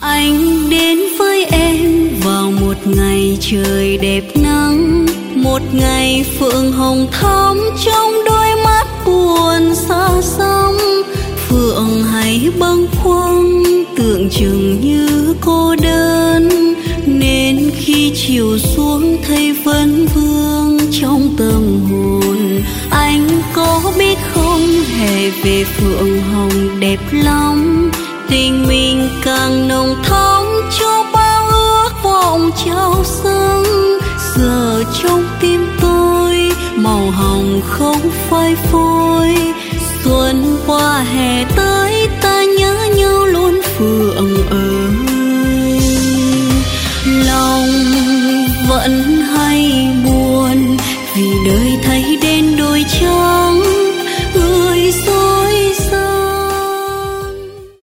Anh đến với em vào một ngày trời đẹp nắng, một ngày phượng hồng thắm trong đôi mắt buồn xa xăm. Phượng hay bâng khuâng tưởng chừng như cô đơn, nên khi chiều xuống thấy vấn vương trong tâm hồn. Anh có biết không, hè về phượng hồng đẹp lắm, tình mình càng nồng thắm cho bao ước vọng trao dâng. Giờ trong tim tôi màu hồng không phai phôi, xuân qua hè tới